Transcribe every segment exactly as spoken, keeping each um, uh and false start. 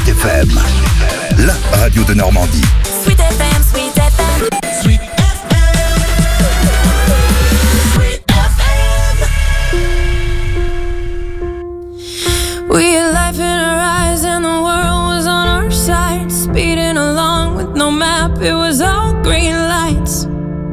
Sweet F M, la radio de Normandie. Sweet F M, Sweet F M, Sweet F M, Sweet F M. We had life in our eyes and the world was on our side, speeding along with no map, it was all green lights.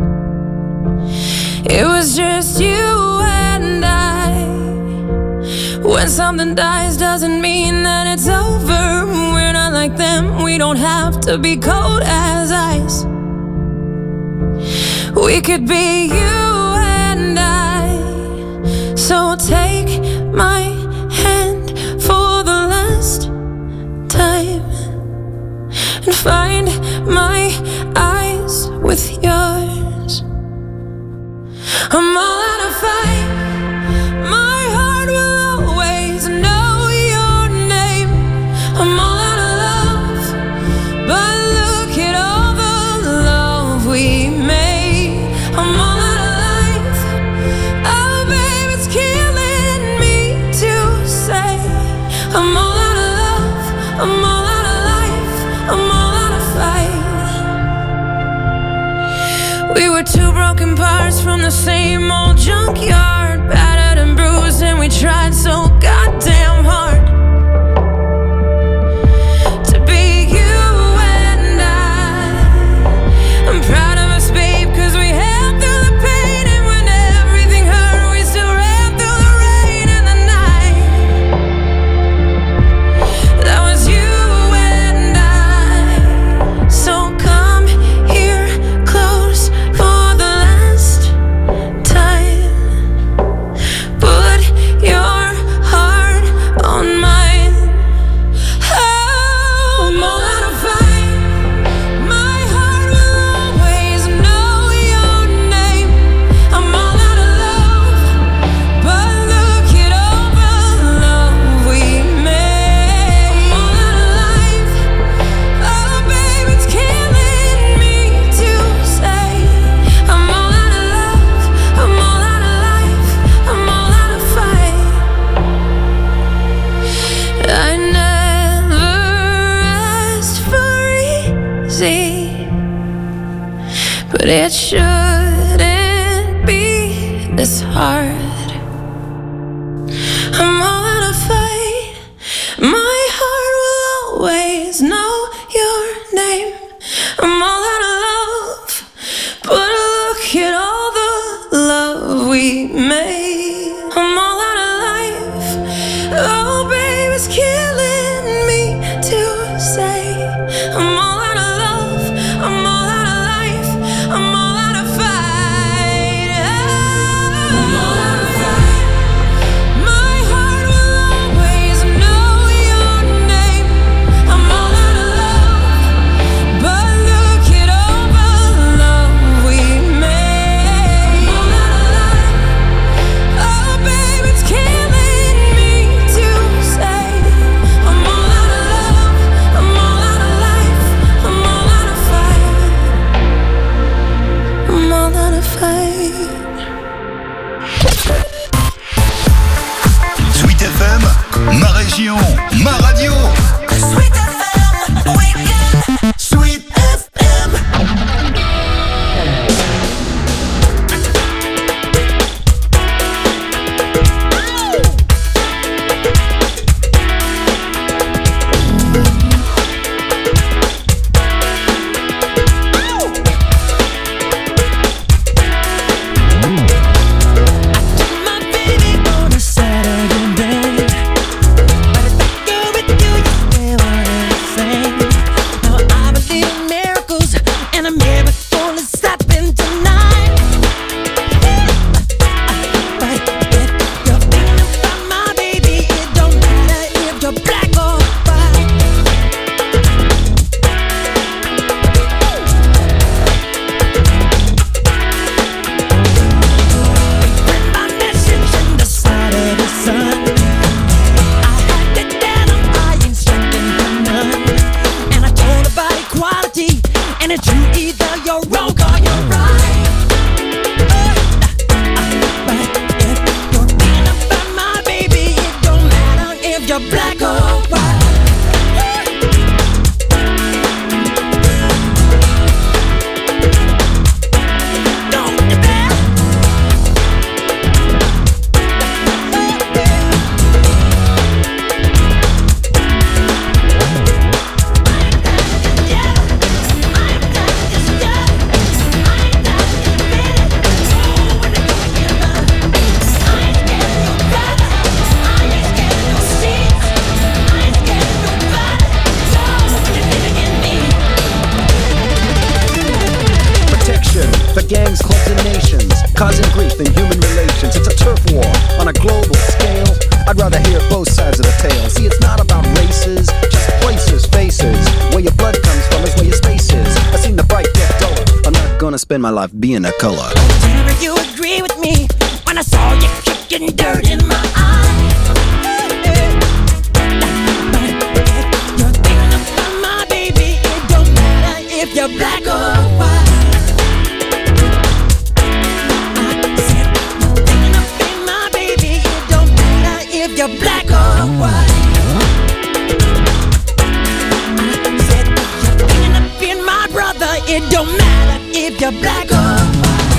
It was just you and I. When something dies doesn't mean that it's over. We're not like them, we don't have to be cold as ice. We could be you and I. So take my hand for the last time and find my eyes with yours. I'm all out of fight. My heart will always know your name. I'm all out of love, but look at all the love we made. I'm all out of life. Oh, babe, it's killing me to say. I'm all out of love. I'm all out of life. I'm all out of fight. We were two broken parts from the same old junkyard, battered and bruised, and we tried so goddamn hard to be you and I. I'm proud of us, babe, cause we held through the pain, and when everything hurt, we still ran through the rain and the night. That was you and I. So come here close for the last time. Put your heart on mine. Oh, I'm all out of fight. My heart will always know your name. I'm all out of love, but look at all the love we made. I'm all out of life. Oh, babe, it's killing me to say. I'm all out of love. I'm all out of life. I'm all out of fight. I never asked for easy, but it shouldn't be this hard. I'm all out of fight. My heart will always know your name. I'm all out of love, but look at all the love we made. I'm all out of life. Oh, babe, it's killing me to say. I'm all out of love. I'm all out of life. I'm all out of fight. I'm all out of fight. My heart will always know your name. I'm all out of love, but look at all the love we made. I'm all out of life. Oh, babe, it's killing me to say. I'm all out of love. I'm all out of life. I'm all out of fight. I'm all out of fight. Sweet F M, ma région, ma radio. Sweet F M, Weekend. Sweet F M. My baby on a Saturday night, but if I go with you, you never anything. Now I believe in miracles, and a miracle is happening tonight. But if you're thinking about my baby, it don't matter if you're black or white. Read my message in the side of the sun. I had to tell him I ain't stricken for none. And I told about equality, and it's you, either you're wrong or you're right. But if you're thinking about my baby, it don't matter if you're black or white. gangs, clubs, and nations, causing grief in human relations. It's a turf war on a global scale. I'd rather hear both sides of the tale. See, it's not about races, just places, faces. Where your blood comes from is where your space is. I've seen the bright get duller. I'm not gonna spend my life being a color. Whenever you agree with me when I saw you kicking dirt in my eye. You're thinking about my baby. It don't matter if you're black or white. I said you're thinking about my baby. It don't matter if you're black or white. I said you're thinking of being my brother. It don't matter if you're black or white.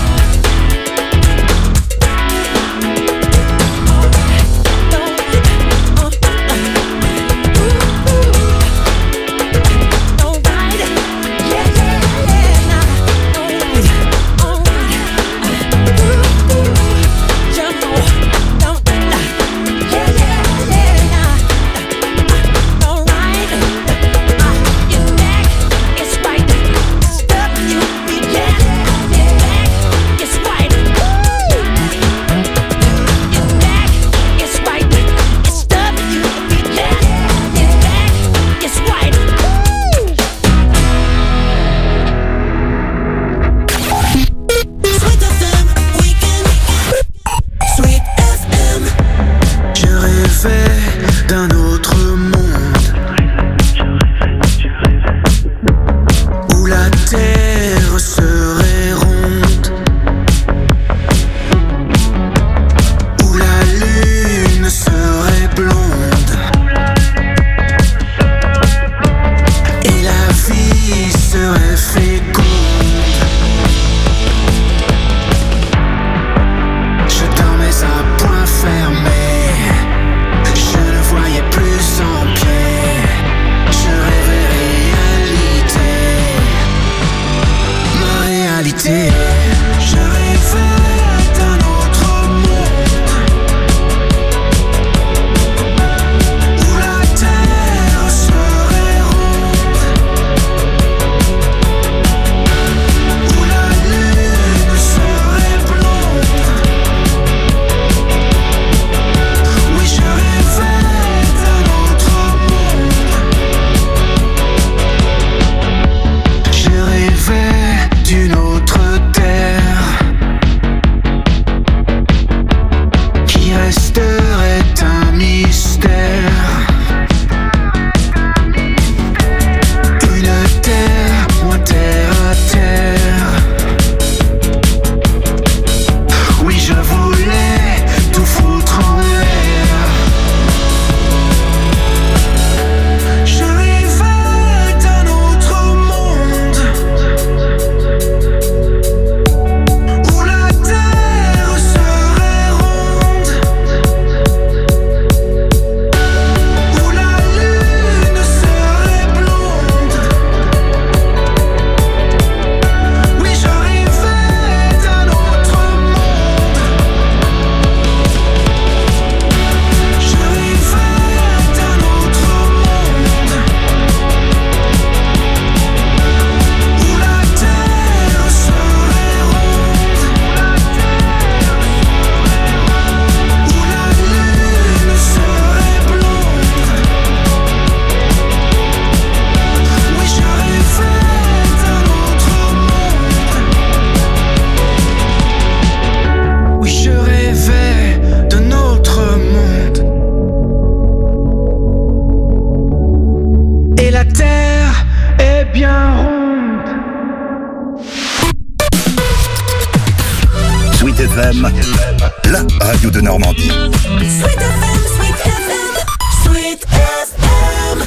La radio de Normandie. Sweet F M, Sweet F M, Sweet F M.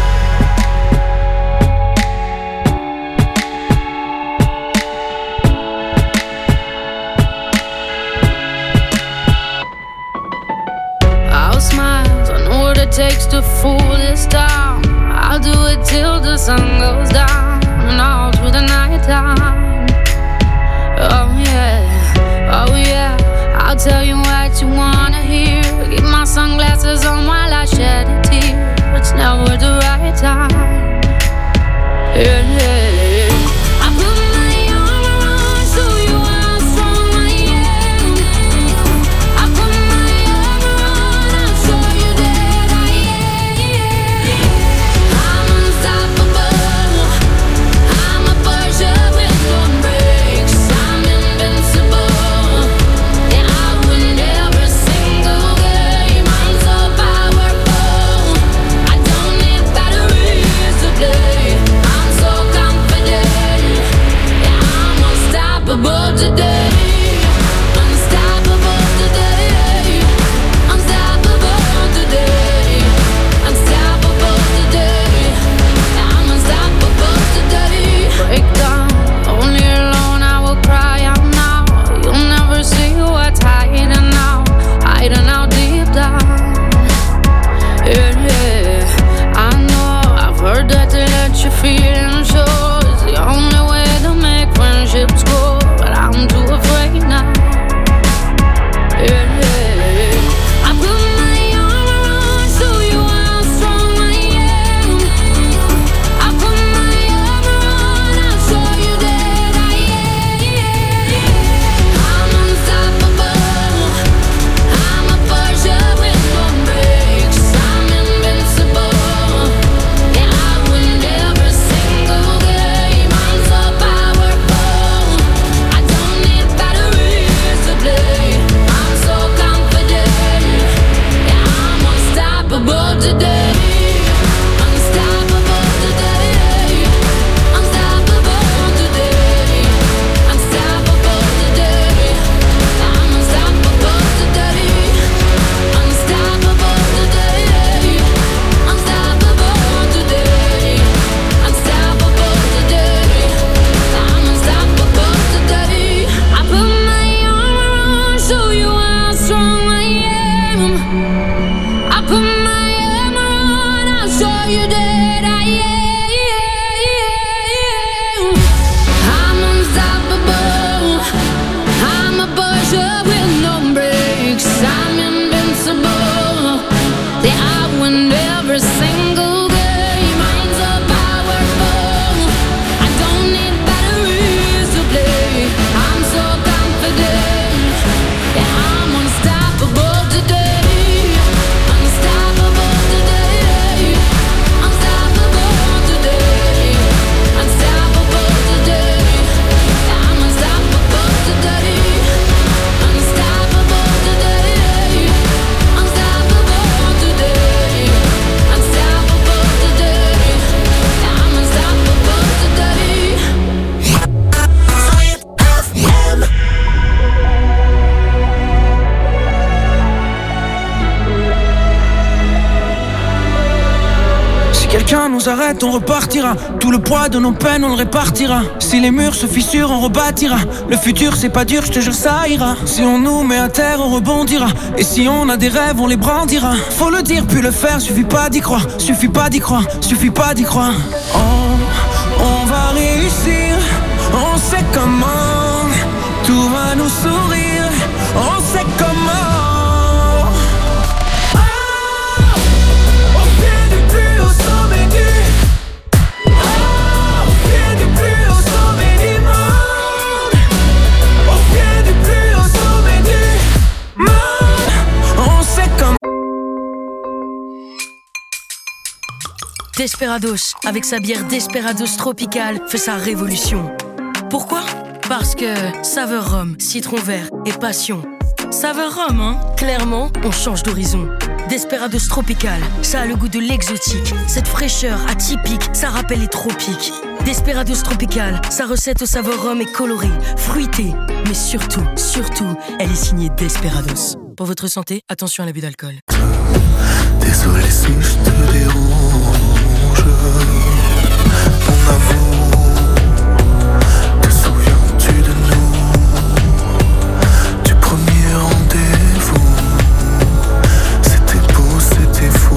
I'll smile, I know what it takes to fool this town. I'll do it till the sun goes down and all through the night time. Oh yeah, oh yeah, I'll tell you what you wanna hear. Keep my sunglasses on while I shed a tear. It's never the right time. Yeah, yeah. I put my armor on so you s'arrête, on repartira. Tout le poids de nos peines, on le répartira. Si les murs se fissurent, on rebâtira. Le futur, c'est pas dur, je te jure, ça ira. Si on nous met à terre, on rebondira. Et si on a des rêves, on les brandira. Faut le dire, puis le faire, suffit pas d'y croire. Suffit pas d'y croire, suffit pas d'y croire. On, on va réussir, on sait comment. Tout va nous sourire, on sait comment. Desperados, avec sa bière Desperados Tropical, fait sa révolution. Pourquoi ? Parce que saveur rhum, citron vert et passion. Saveur rhum, hein ? Clairement, on change d'horizon. Desperados Tropical, ça a le goût de l'exotique. Cette fraîcheur atypique, ça rappelle les tropiques. Desperados Tropical, sa recette au saveur rhum est colorée, fruitée. Mais surtout, surtout, elle est signée Desperados. Pour votre santé, attention à l'abus d'alcool. Désolé si je te dérange. Mon amour, te souviens-tu de nous? Du premier rendez-vous, c'était beau, c'était fou.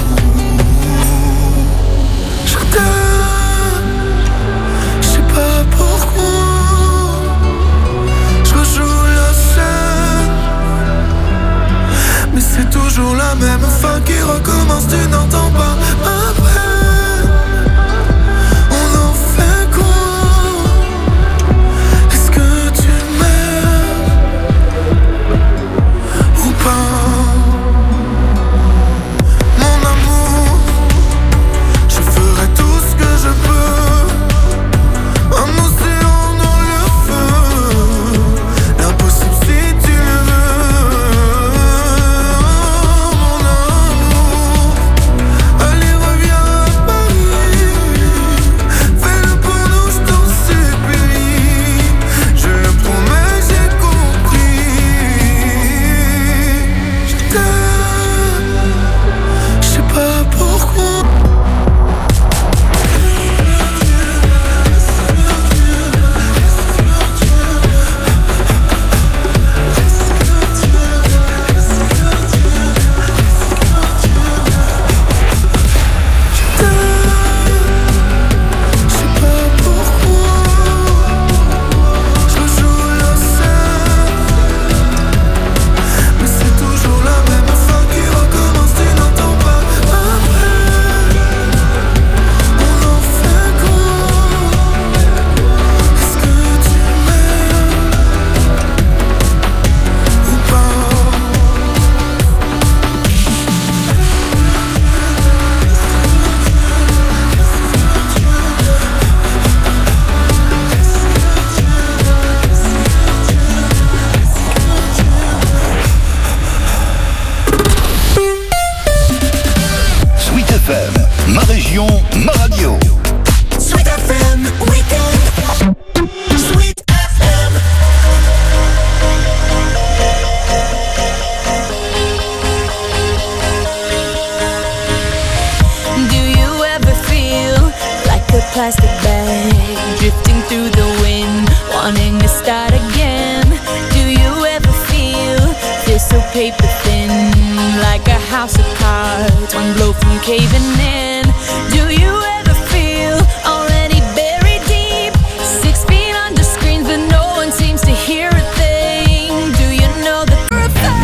Je t'aime, je sais pas pourquoi. Je rejoue la scène, mais c'est toujours la même fin qui recommence, tu n'entends pas après. Ma région, ma radio. Sweet F M Weekend. Sweet F M. Do you ever feel like a plastic bag drifting through the wind, wanting to start again? Do you ever feel this so paper thin, like a house of cards, one blow from caving in? Do you ever feel already buried deep, six feet under screens but no one seems to hear a thing? Do you know that for a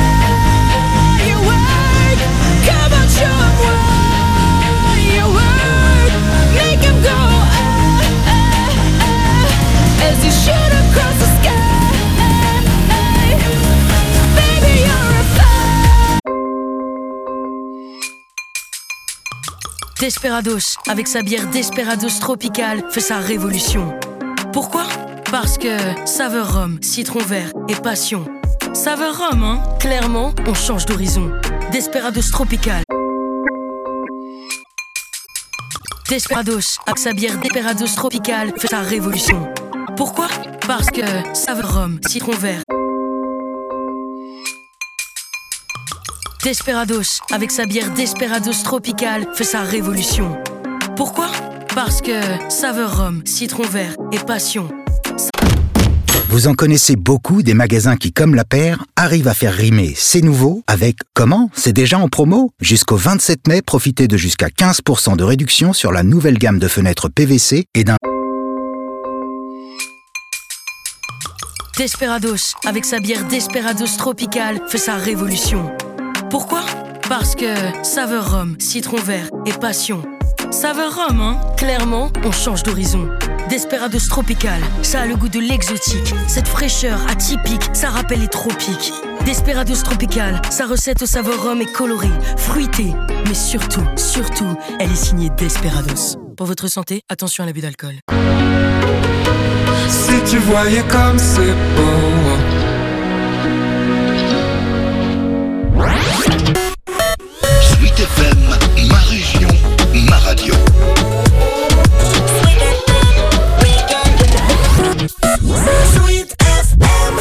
firework? Come on, show 'em what you work. Make 'em go ah, ah, ah, as you shoot across the sky. Baby, you're a fire. Desperados, avec sa bière Desperados Tropical, fait sa révolution. Pourquoi ? Parce que saveur rhum, citron vert et passion. Saveur rhum, hein ? Clairement, on change d'horizon. Desperados Tropical. Desperados, avec sa bière Desperados Tropical, fait sa révolution. Pourquoi ? Parce que saveur rhum, citron vert. Desperados, avec sa bière Desperados Tropical, fait sa révolution. Pourquoi ? Parce que saveur rhum, citron vert et passion. Vous en connaissez beaucoup des magasins qui, comme la paire, arrivent à faire rimer c'est nouveau avec comment c'est déjà en promo. Jusqu'au vingt-sept mai, profitez de jusqu'à quinze pour cent de réduction sur la nouvelle gamme de fenêtres P V C et d'un... Desperados, avec sa bière Desperados Tropical, fait sa révolution. Pourquoi ? Parce que saveur rhum, citron vert et passion. Saveur rhum, hein ? Clairement, on change d'horizon. Desperados Tropical, ça a le goût de l'exotique. Cette fraîcheur atypique, ça rappelle les tropiques. Desperados Tropical, sa recette au saveur rhum est colorée, fruitée. Mais surtout, surtout, elle est signée Desperados. Pour votre santé, attention à l'abus d'alcool. Si tu voyais comme c'est beau. Sweet F M, ma région, ma radio. Sweet F M.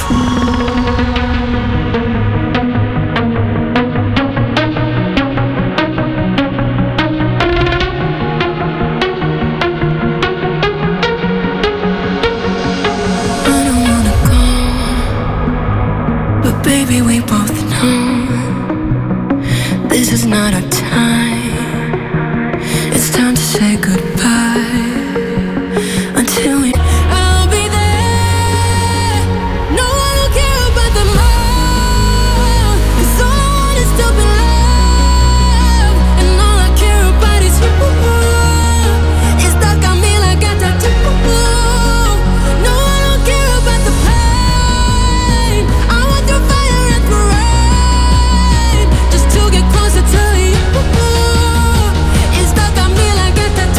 Baby, we both know this is not our time. It's time to say goodbye until we. I'll be there. No, I don't care about the love, 'cause all I want is to be loved, and all I care about is you. It's stuck on me like a tattoo. No, I don't care about the pain. I want to fire and the rain, just to get closer to you. It's stuck on me like a tattoo.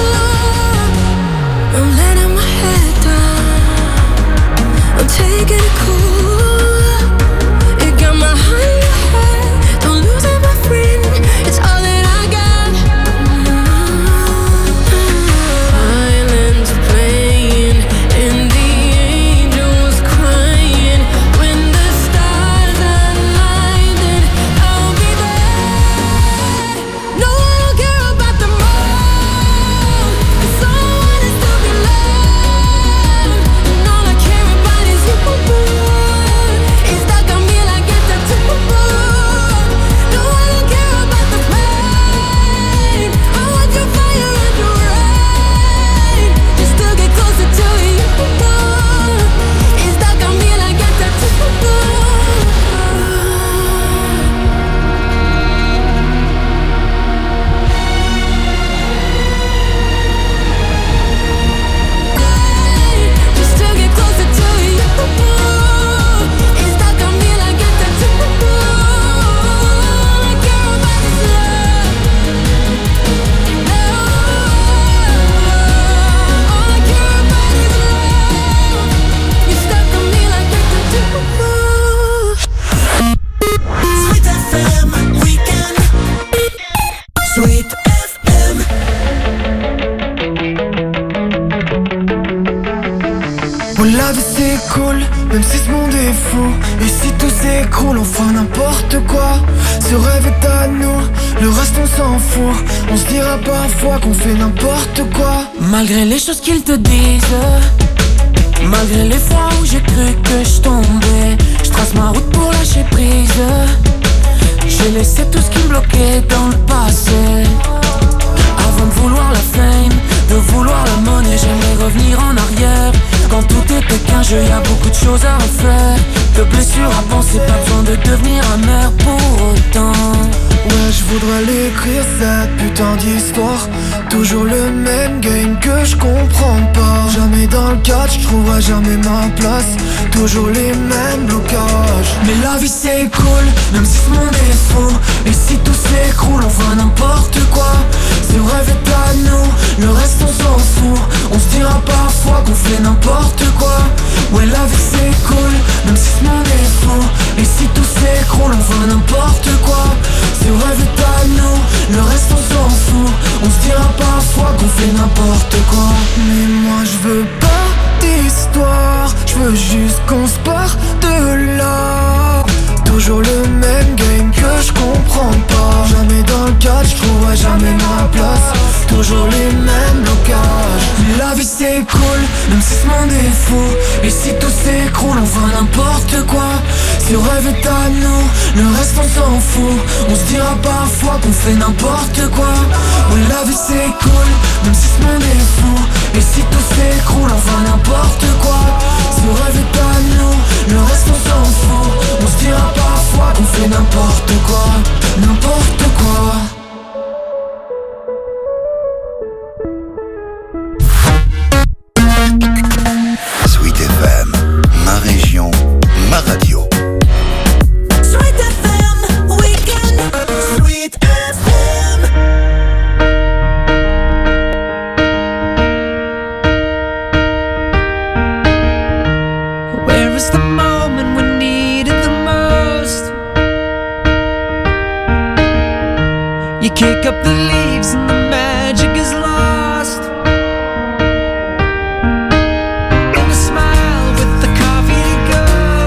I'm letting my head down, I'm taking it cool. You got my heart in your head, don't lose it, my friend. It's all that I got. Violins are playing and the angels crying. When the stars align, then I'll be there. No, I don't care about the moon, 'cause all I want is to be loved, and all I care about is you. It's stuck on me like a tattoo. No, I don't care about the pain. I want your fire and your rain, just to get closer to you. It's stuck on me like a tattoo. Just to get closer to you. It's stuck on me like a tattoo. All I care about is love. All I care about is love. You're stuck on me like a tattoo. Sweet F M Weekend. Sweet F M. Oh, la vie c'est cool, même si ce monde est fou. Et si tout s'écroule, on fera n'importe quoi. Ce rêve est à nous, le reste on s'en fout. On se dira parfois qu'on fait n'importe quoi. Malgré les choses qu'ils te disent, malgré les fois où j'ai cru que je tombais, je trace ma route pour lâcher prise. J'ai laissé tout ce qui me bloquait dans le passé. Avant de vouloir la fame, de vouloir la monnaie, j'aimerais revenir en arrière. Quand tout était qu'un jeu, y'a beaucoup de choses à refaire. De blessures à penser, pas besoin de devenir amer pour autant. Ouais, je voudrais l'écrire cette putain d'histoire. Toujours le même game que je comprends pas. Jamais dans le catch, je trouverai jamais ma place. Toujours les mêmes blocages. Mais la vie c'est cool, même si ce monde est fou. Et si tout s'écroule, on fera n'importe quoi. Ce rêve est à nous, le reste on s'en fout. On se dira parfois qu'on fait n'importe quoi. Ouais, la vie c'est cool, même si ce monde est fou. Et si tout s'écroule, on fera n'importe quoi. Ce rêve est à nous, le reste on s'en fout. On se dira parfois qu'on fait n'importe quoi. Mais moi je veux pas d'histoire, je veux juste qu'on se parte de là. Toujours le même game que je comprends pas. Jamais dans le catch, je trouverai jamais ma place. Toujours les mêmes blocages. est fou. Et si tout s'écroule, on fera n'importe quoi. Si on rêve est à nous, le reste on s'en fout. On se dira parfois qu'on fait n'importe quoi. Oui, la vie c'est cool, même si ce monde est fou. Et si tout s'écroule, on fera n'importe quoi. Si on rêve est à nous, le reste on s'en fout. On se dira parfois qu'on fait n'importe quoi. N'importe quoi. Sweet F M, ma région, ma radio. Sweet F M, weekend. Sweet F M. Where is the moment we need it the most? You kick up the leaves and the magic is lost. And a smile with the coffee to go.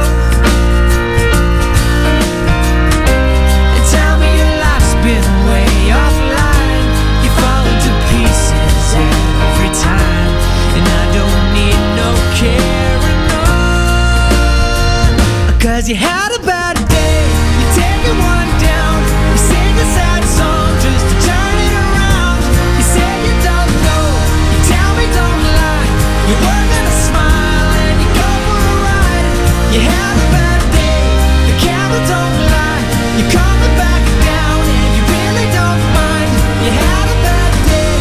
And tell me your life's been way offline. You fall into pieces every time. And I don't need no carrying on. Cause you had a bad day, you take it one down. You sing a sad song just to turn it around. You say you don't know, you tell me don't lie. You're working a smile and you go for a ride. You had a bad day, the camera don't lie. You're coming back down and you really don't mind. You had a bad day,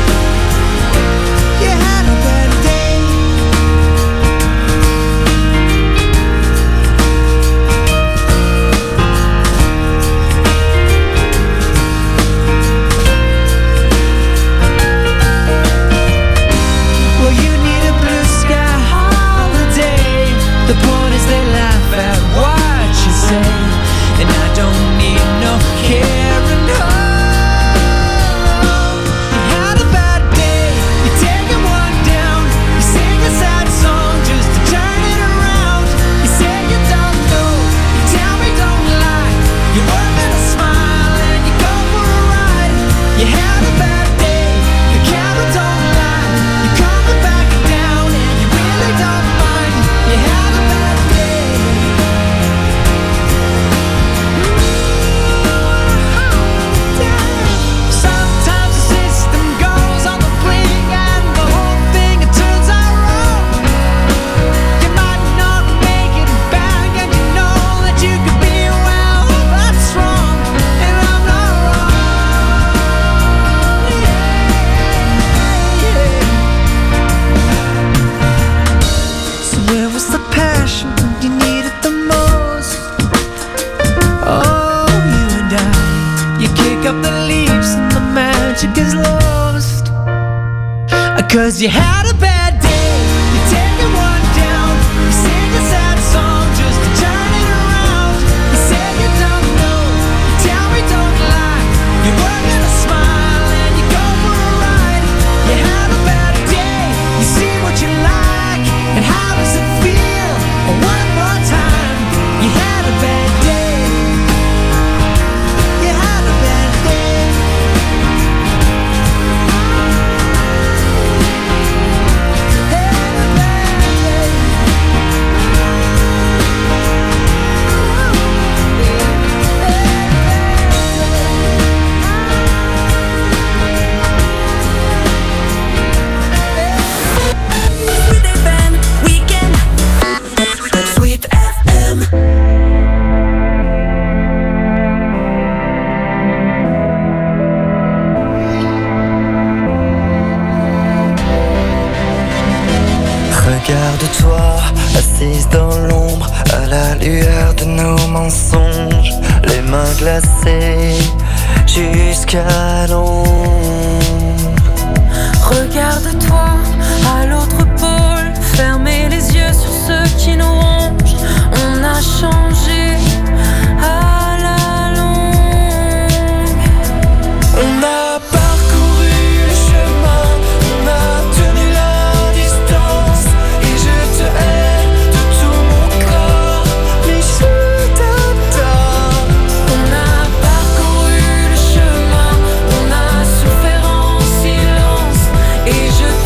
you had a bad day. Well, you need a blue sky holiday. The point is they laugh at what you say. And I don't need no carrying on. You had a bad day, you take it one down. You sing a sad song just to turn it around. You say you don't know, you tell me don't lie. You're working a smile and you go for a ride. You had a bad day, the camera don't lie. You're coming back down and you really don't mind. You had a bad day. Sometimes the system goes on the blink and the whole thing it turns out wrong. You might not make it back and you know that you could be well. That's wrong and I'm not wrong. Yeah, yeah. So where was the passion when you needed the most? Oh, you and I, you kick up the leaves and the magic is lost. Cause you had a bad day, you take it one down. You sing a sad song just to turn it around. You say you don't know, you tell me don't lie. You're working a smile and you go for a ride. You had a bad day, you see what you like. And how does it feel? One more time. You had a bad day, you had a bad day. Had a bad day. Sweet F M, weekend. Sweet F M. Regarde-toi, assise dans l'ombre, à la lueur de nos mensonges, les mains glacées jusqu'à l'ombre. Regarde-toi à l'autre pôle, fermez les yeux sur ceux qui nous rongent. On a changé à la longue. On a parcouru le chemin, on a tenu la distance, et je te hais de tout mon corps, mais je t'adore. On a parcouru le chemin, on a souffert en silence, et je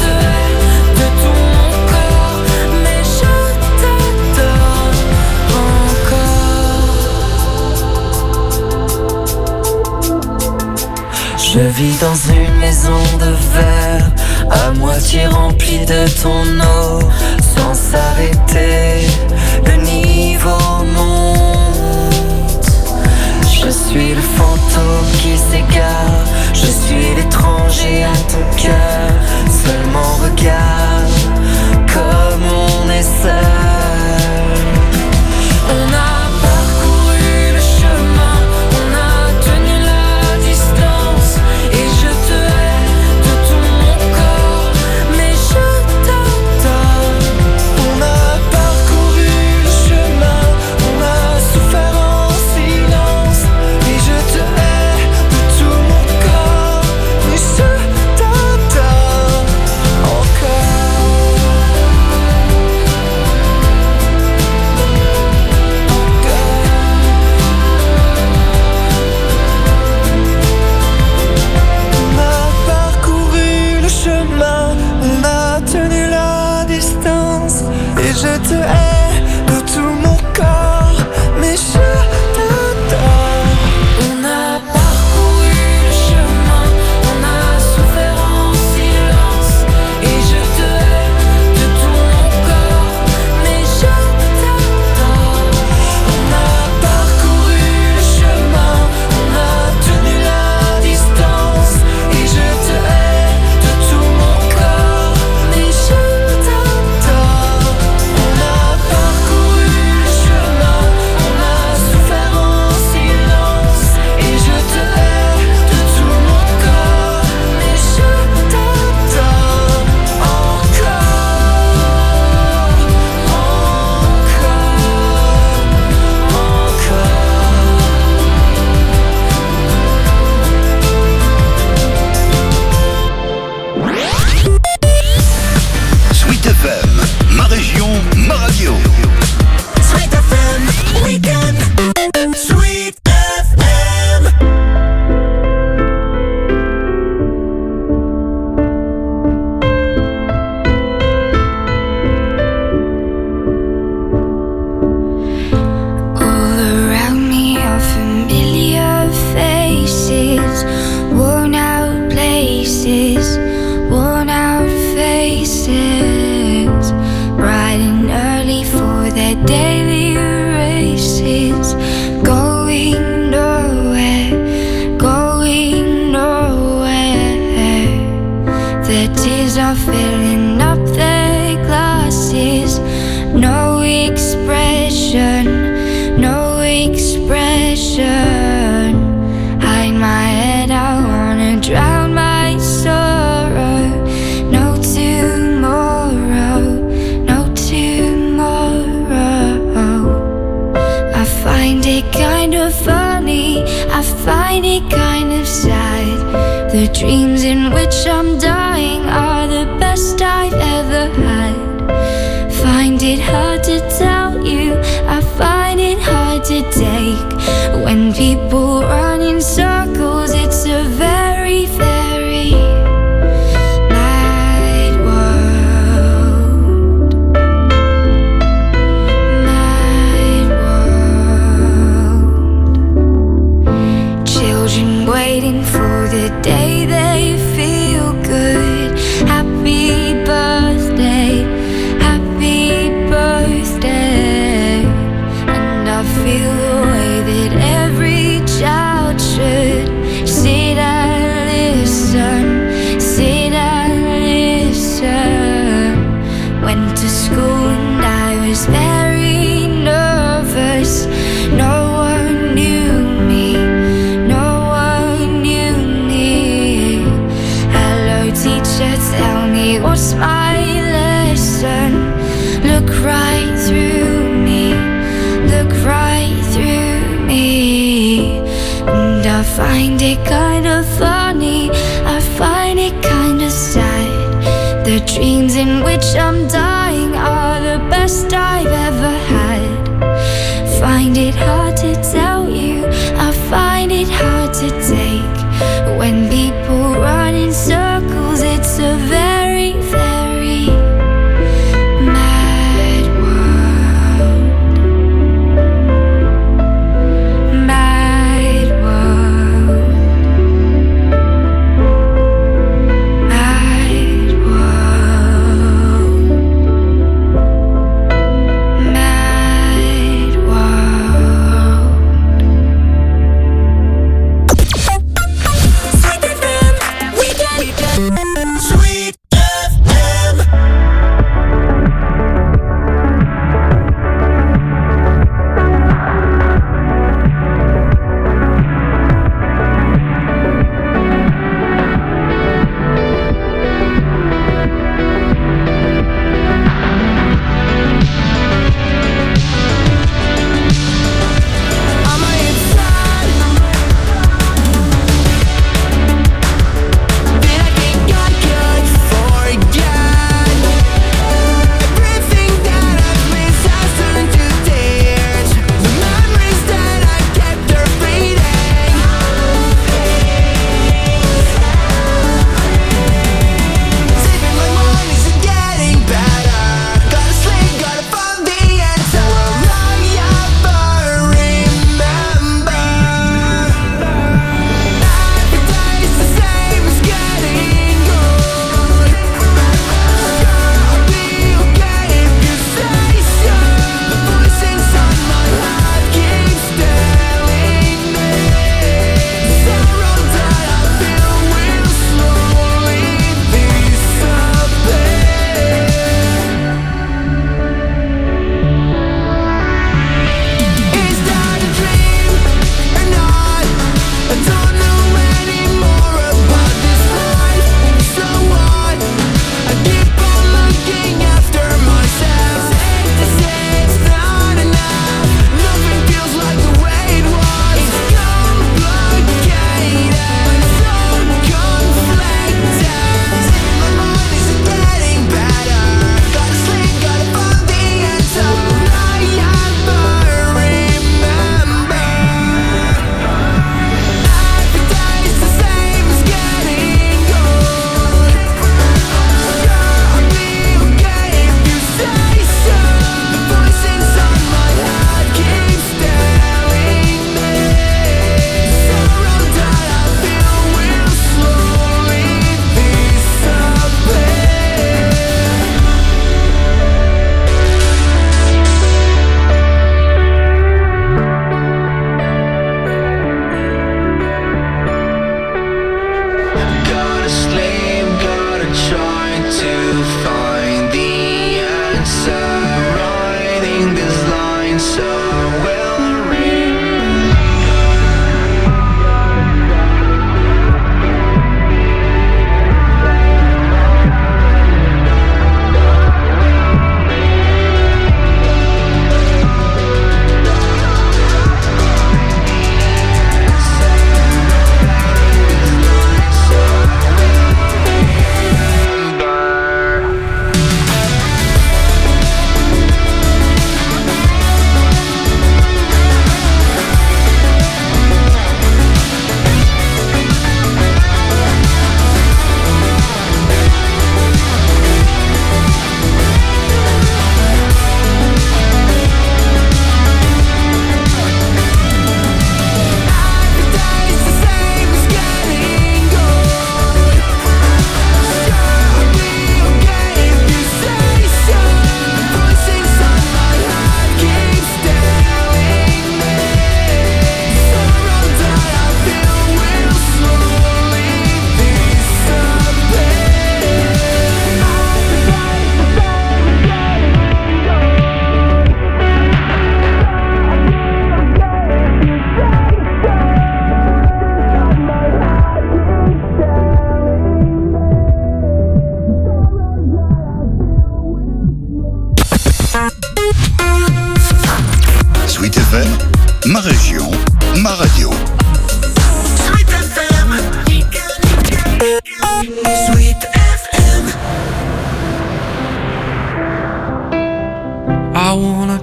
Je vis dans une maison de verre, à moitié remplie de ton eau, sans s'arrêter, le niveau monte. Je suis le fantôme qui s'égare, je suis l'étranger à ton cœur. Seulement regarde comme on est seul. On a parcouru le chemin, on a tenu la distance, et je te hais de tout mon corps, mais je t'adore. On a parcouru le chemin, on a souffert en silence, et je te hais de tout mon corps, mais je t'adore encore. On a parcouru le chemin, on a tenu la distance, et je te hais de tout mon corps, mais je t'adore. On a parcouru le chemin, on a souffert en silence, et je te hais de tout mon corps, mais je t'adore. On a parcouru le chemin, on a tenu la distance, et je te hais de tout mon corps, mais je t'adore. On a parcouru le chemin, on a souffert en silence, et je te hais de tout mon corps, mais je t'adore encore, Sweet F M, ma région, ma radio. Sweet F M, Weekend, Sweet F M. All around me are familiar faces, worn out places, worn out faces, bright and early for their daily races, going nowhere, going nowhere. Their tears are filling up their glasses, no expression, no expression. Hide my head, I wanna drown my sorrow. No tomorrow, no tomorrow. I find it kind of funny, I find it kind of sad. The dreams in which I'm dying are the best I've ever had. Find it hard to tell you, I find it hard to take. When people run in circles, it's a very, very mad world. Mad world. Children waiting for the day they feel good. Happy birthday, happy birthday. And I feel the way that every child should. Sit and listen, sit and listen. Went to school and I was very nervous. No one knew me, no one knew me. Hello teacher, tell me what's my lesson. Look right through me, look right through me. And I find it kind of funny, I find it kind of sad. The dreams in which I'm dying are the best I've ever had. Find it hard to tell you, I find it hard to take. When people run in circles, it's a very, very mad world. Mad world.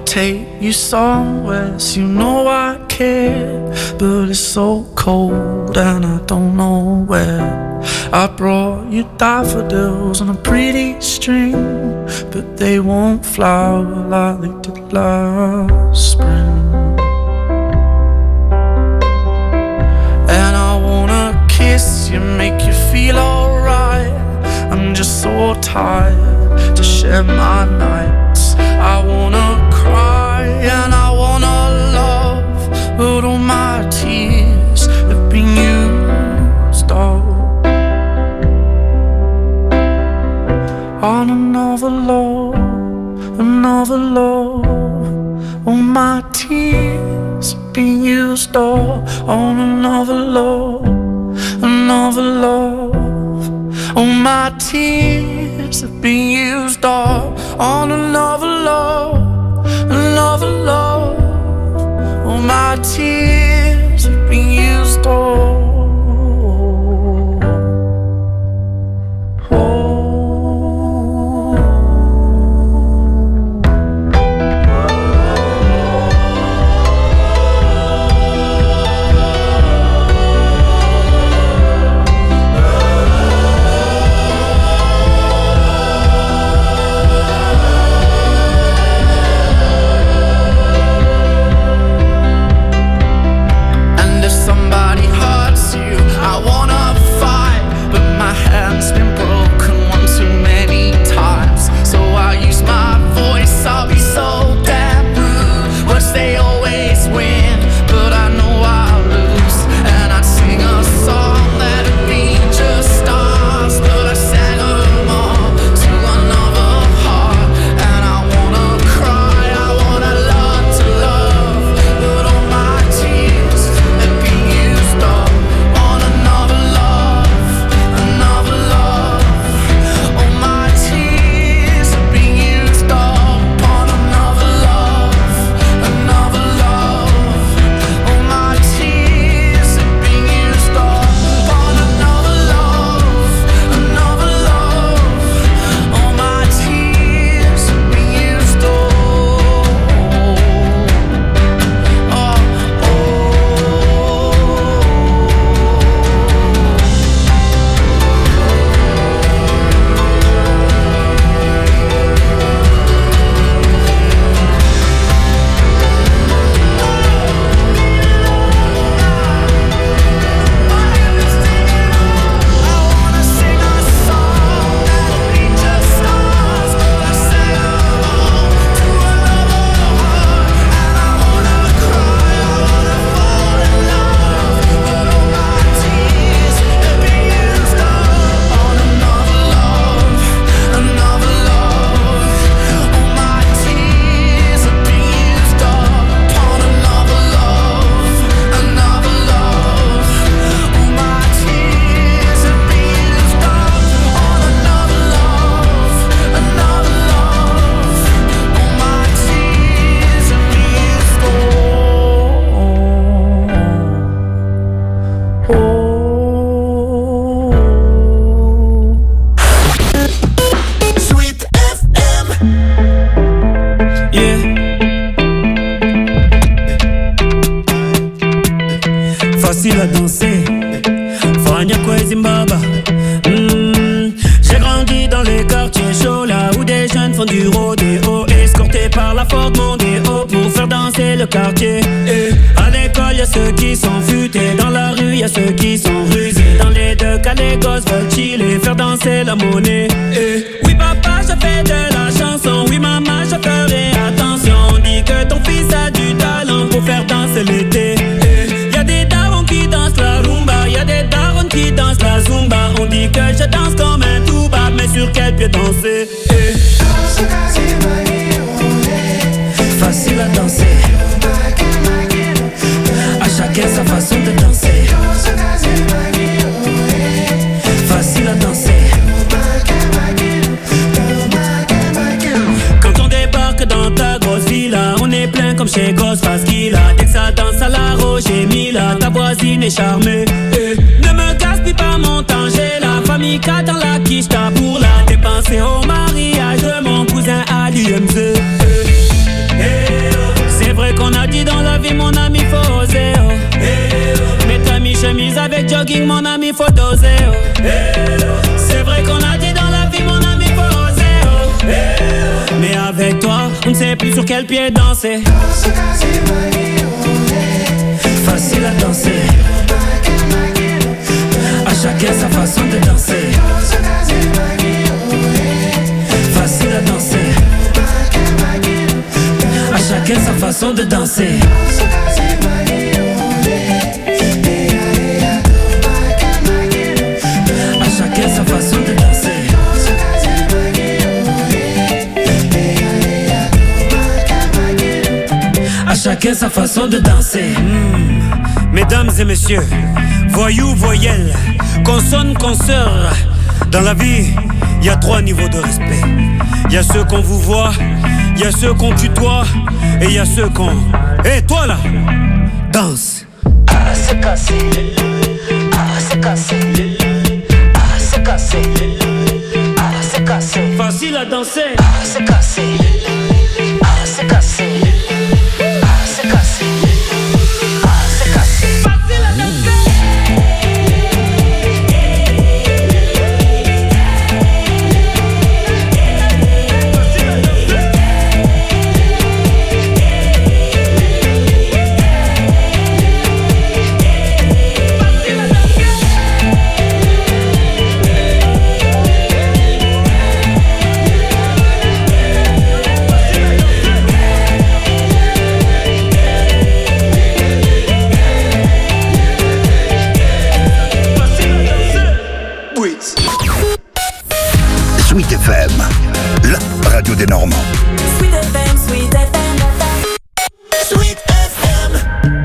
take you somewhere, so you know I care. But it's so cold and I don't know where. I brought you daffodils on a pretty string, but they won't flower like they did last spring. And I wanna kiss you, make you feel alright. I'm just so tired to share my nights. I wanna cry and I wanna love, but all my tears have been used up on another love, another love. All my tears have been used up on another love, another love. All my tears have been used up on another love, another love. All my tears have been used up. Facile à danser, Fania Zimbabwe. Mmh. J'ai grandi dans les quartiers chauds, là où des jeunes font du rodéo, escortés par la Ford Mondeo pour faire danser le quartier. Et à l'école y'a ceux qui sont futés, dans la rue y'a ceux qui sont rusés. Dans les deux cas les gosses veulent chiller, faire danser la monnaie. Et oui papa je fais de la chanson, oui maman je ferai attention. On dit que ton fils a du talent pour faire danser l'été. Y'a des darons qui dansent la rumba, y'a des darons qui dansent la zumba. On dit que je danse comme un touba, mais sur quel pied danser? Facile à danser, à chacun sa façon de danser. Facile à danser. Quand on débarque dans ta grosse villa, on est plein comme chez Ghostface Killah. Dès que ça danse à la Roger Mila, ta voisine est charmée. Eh, ne me gaspille pas mon temps, j'ai la famille qui dans la quicheta pour la dépenser au mariage de mon cousin à l'U M Z. Eh, eh, jogging, mon ami, faut doser. Oh. C'est vrai qu'on a dit dans la vie, mon ami, faut oser. Oh. Mais avec toi, on ne sait plus sur quel pied danser. Facile à danser. À chacun sa façon de danser. Facile à danser. À chacun sa façon de danser. À chacun sa façon de danser. À chacun sa façon de danser. Mmh. Mesdames et messieurs, voyous, voyelles, consonnes, consoeurs. Dans la vie, il y a trois niveaux de respect. Il y a ceux qu'on vous voit, il y a ceux qu'on tutoie, et il y a ceux qu'on... Hé, hey, toi là, danse. Ah, c'est cassé. Ah, c'est cassé. Ah, c'est cassé. Ah, c'est cassé. Facile à danser. Ah, c'est cassé. Ah, c'est cassé. Ah, c'est cassé. Ah, c'est cassé. Facile à danser. Sweet F M, la radio des Normands. Sweet F M, Sweet F M, Sweet F M.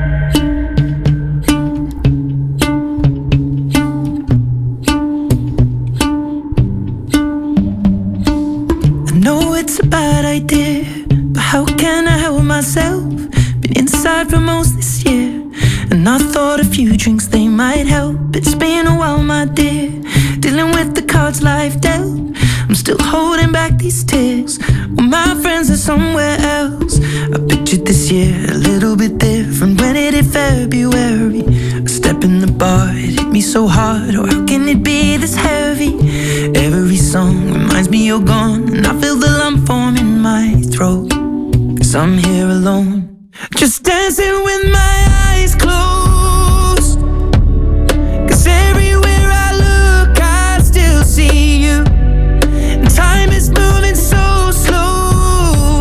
I know it's a bad idea, but how can I help myself? Been inside for most this year, and I thought a few drinks they might help. It's been a while, my dear, dealing with the cards life dealt. I'm still holding back these tears, well, my friends are somewhere else. I pictured this year a little bit different. When it hit February, a step in the bar, it hit me so hard. Oh, how can it be this heavy? Every song reminds me you're gone, and I feel the lump form in my throat. Cause I'm here alone, just dancing with my eyes closed. Cause everywhere I look I still see you. Time is moving so slow,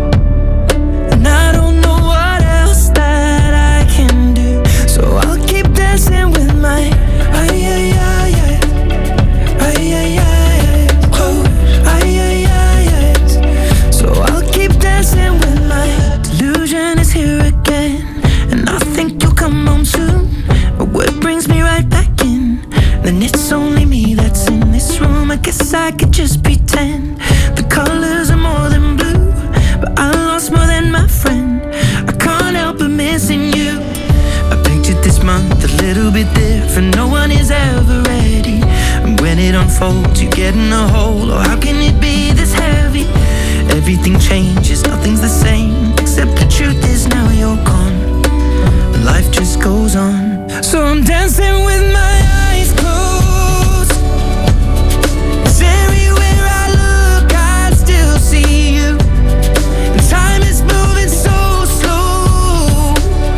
and I don't know what else that I can do. So I'll keep dancing with my ay ay ay ay ay ay ay close ay ay ay ay. So I'll keep dancing with my delusion is here again, and I think you'll come home soon. But what brings me right back in? Then it's only me that's in this room. I guess I could just pretend the colors are more than blue, but I lost more than my friend. I can't help but missing you. I pictured this month a little bit different. No one is ever ready, and when it unfolds you get in a hole. Oh, how can it be this heavy? Everything changes, nothing's the same, except the truth is now you're gone, and life just goes on. So I'm dancing with my eyes closed. Cause everywhere I look I still see you. And time is moving so slow,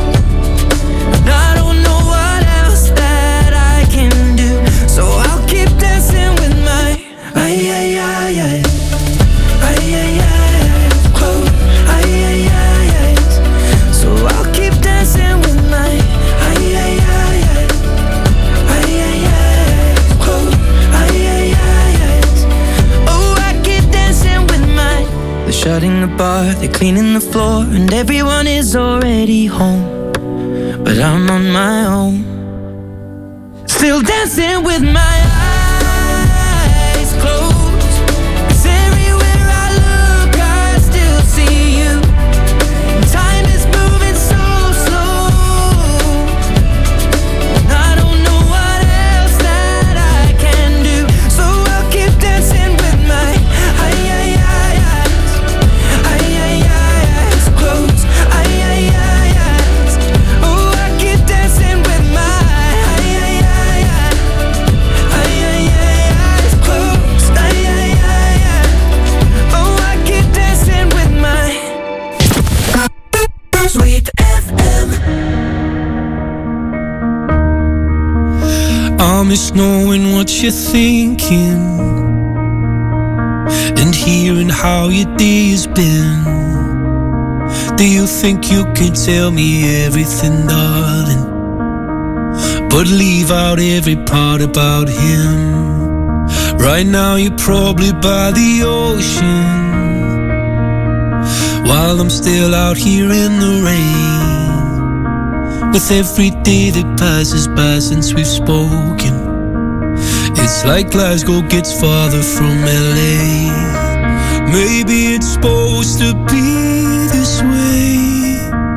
and I don't know what else that I can do. So I'll keep dancing with my ay ay ay ay ay ay ay close ay ay ay ay. So I'll keep dancing with my ay ay ay ay ay ay ay close ay ay ay ay. Oh, I keep dancing with my. They're shutting the bar, they're cleaning the floor, and everyone is already home, but I'm on my own, still dancing with my eyes closed. 'Cause everywhere I look I still see you. Time is moving so slow, and I don't know what else that I can do. So I'll keep dancing with my ay ay ay eyes, ay ay ay eyes closed, ay ay ay eyes. Oh, I keep dancing with my ay ay ay just knowing what you're thinking and hearing how your day has been. Do you think you can tell me everything, darling, but leave out every part about him? Right now you're probably by the ocean, while I'm still out here in the rain. With every day that passes by since we've spoken, it's like Glasgow gets farther from L A. Maybe it's supposed to be this way,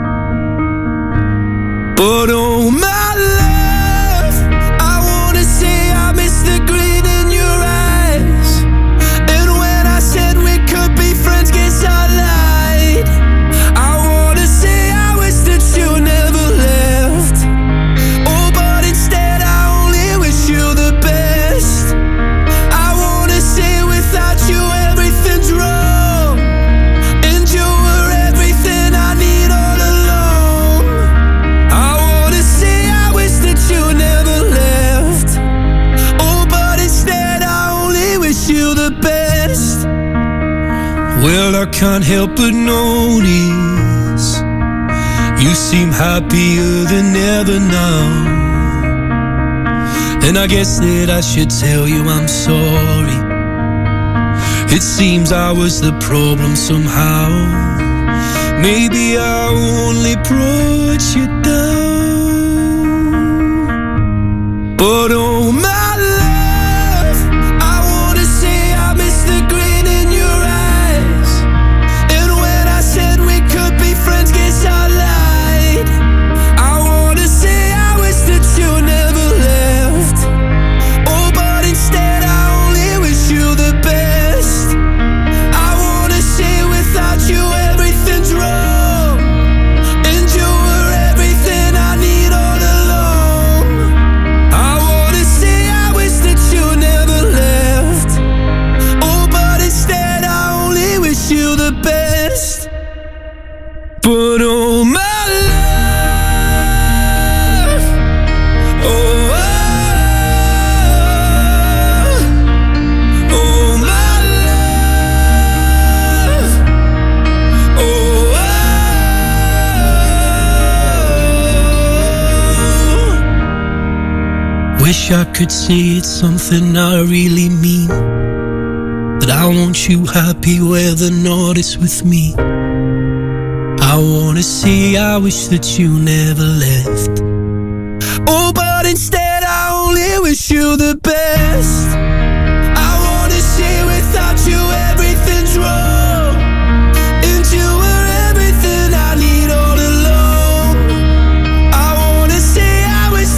but oh my love, I wanna say I miss the grin in your eyes. And when I said we could be friends, guess I lied. I wanna say I wish that you never left. Oh, but instead I only wish you the best. I wanna say without you everything's wrong, and you were everything I need all along. I wanna say I wish that you never left. Oh, but instead I only wish you the best. Well, I can't help but notice you seem happier than ever now, and I guess that I should tell you I'm sorry. It seems I was the problem somehow. Maybe I only brought you down, but oh my love, I wanna say I miss the grin in your eyes. And when I said we could be friends, guess I lied. I wanna say I wish that you never left. Oh, but instead I only wish you the best. I wanna say without you everything's wrong, and you were everything I need all along. I wanna say I wish that you never left. Oh, but instead I only wish you the best. But oh my love, oh, oh, oh my love, oh, oh. Wish I could say it's something I really mean, that I want you happy whether or not it's with me. I wanna say I wish that you never left. Oh, but instead I only wish you the best.